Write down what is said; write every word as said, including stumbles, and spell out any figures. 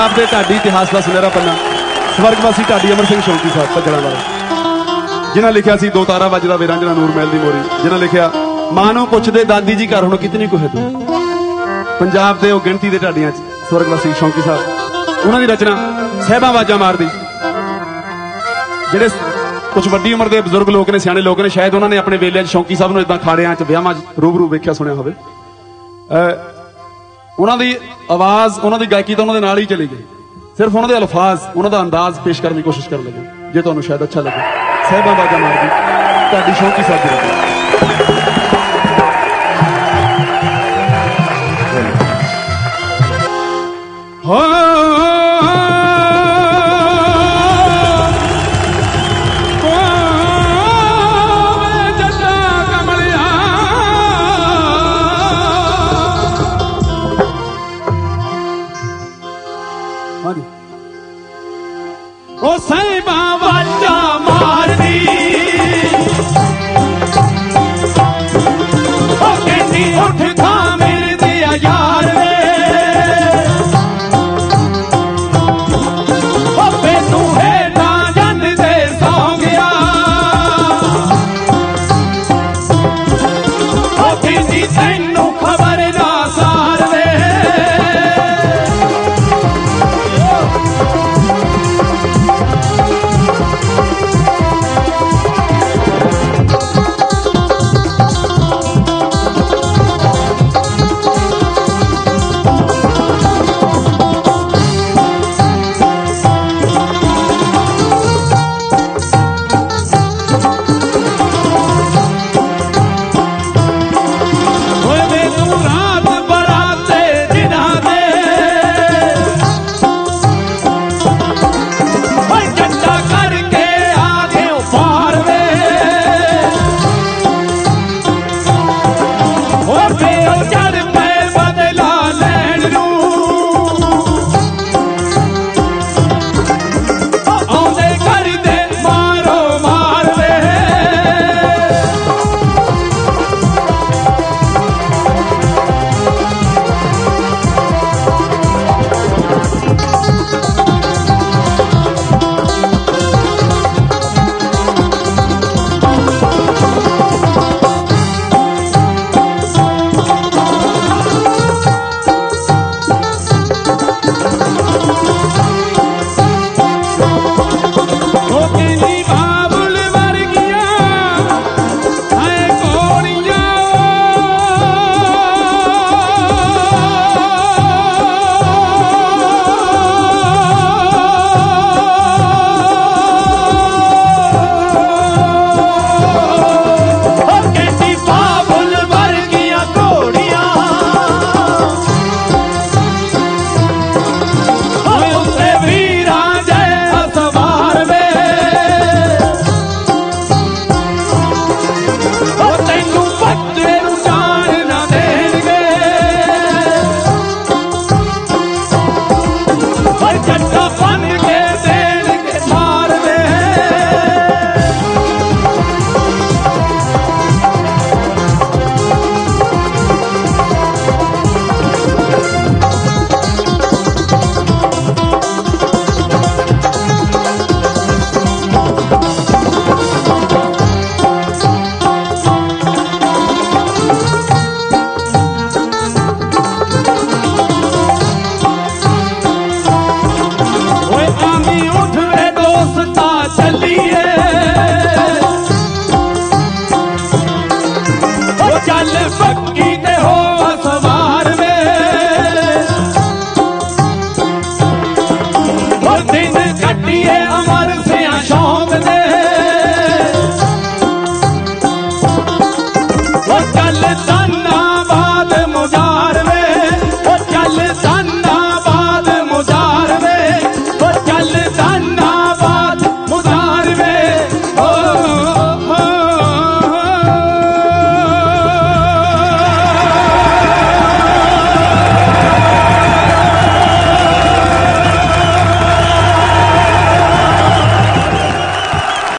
आपके ढाडी इतिहास का सुनहरा पन्ना स्वर्गवासी ढाडी अमर सिंह शौकी साहब भजड़ा वाले जिन्हें लिखा सी दो तारा वजदा वे रांझणा नूर महल दी मोरी जिन्हें लिखा मां नूं पुछदे दादी जी घर हुण कितनी कुह तू पंजाब दे ओह गिणती दे ढाडियां च स्वर्गवासी शौकी साहब उन्हां दी रचना सहबा आवाजां मारदी जिहड़े कुछ वड्डी उम्र के बजुर्ग लोग ने सियाणे लोग ने शायद उन्होंने अपने वेले शौकी साहब नूं इदां खाड़ियां च विआहां च रूबरू वेख्या सुनिया होवे उन्हां दी आवाज़ उन्हां दी गायकी तो उन्हां दे नाल ही चली गई सिर्फ उन्हां दे अल्फाज उन्हां दा अंदाज पेश करने की कोशिश कर लगे जे तुहानूं शायद अच्छा लगे सहबा आवाजां मारदी ढाडी शौकी साहब दी रचना ओ साहिबा वाजा मारदी ओ कहंदी उठ खा मेरे दिया यार वे ओ मैनू है ना जंद दे सौ गया ओ कहंदी तैनू खबर ना सार वे Jutta